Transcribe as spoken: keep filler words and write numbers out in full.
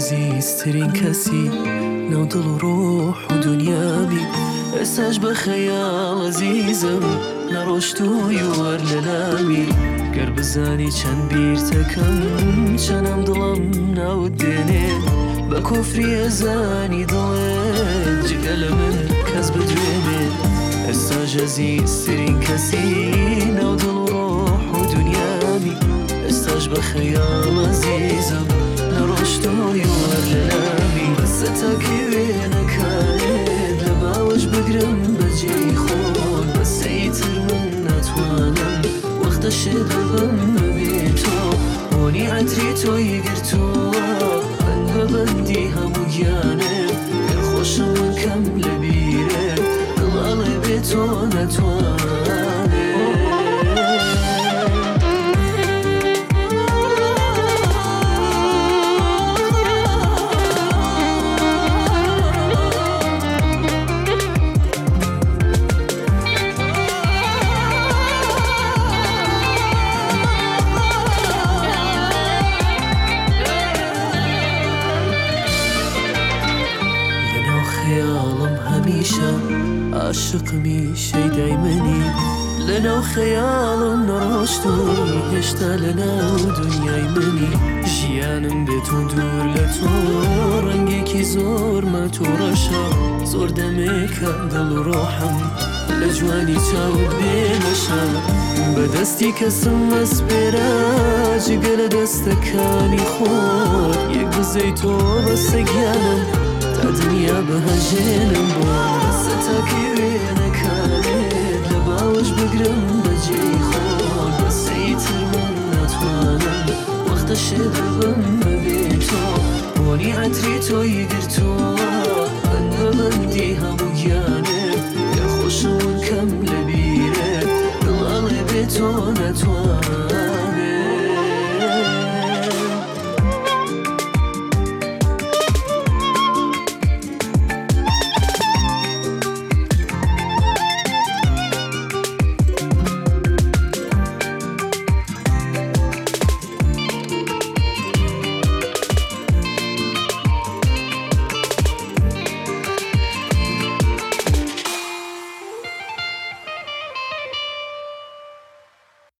عزیزترین کەسی ناو دڵ و ڕۆح و دنیامی ئێستاش بە خەیاڵ عزیزم نەڕۆشتووی وەر لە لامی گەر بزانی چەند بیرتەکەم چەنەم دڵم ناوت دێنێ بە کوفری ئەزانی دڵێت جگە لە من کەس بدوێنێ ئێستاش عزیزترین کەسی ناو دڵ و ڕۆح و دنیامی ئێستاش بە خەیاڵ عزیزم نەڕۆشتووی وەر لە لامی بەسە تاکی وێنەکانێت لە باوەش بگرم بەجێی خۆت بەسەیتر من ناتوانم وەختە شێت ببم بەبێ تۆ بۆنی عەتری تۆی گرتووە بەند بە بەندی هەموو گیانێ گەر خۆشم من کەم لە بیرێ دڵاڵێ بێ تۆ نەتوانێ خەیاڵم هەمیشە عاشقمی شەیدای منی لەناو خەیاڵم نەڕۆشتووی هێشتا لەناو دنیای منی ژیانم بێت و دوور لە تۆ ڕەنگێکی زۆر مەتۆڕەشە زۆر دەمێکە دڵ و ڕۆحم لە جوانی چاوت بێنەشە بەدەستی کەسم مەسپێرە جگە لە دەستەکانی خۆت یەک بزەی تۆ بەسە گیانم تا دنیا بەهەژێنم بۆ بەسە تاکی وێنەکانێت لە باوەش بگرم بەجێی خۆت بەسەیتر من ناتوانم وەختە شێت ببم بەبێ تۆ بۆنی عەتری تۆی گرتووە بەند بە بەندی هەموو گیانێ گەر خۆشم کەم لە بیرێ دڵاڵێ بێ تۆ ناتوانم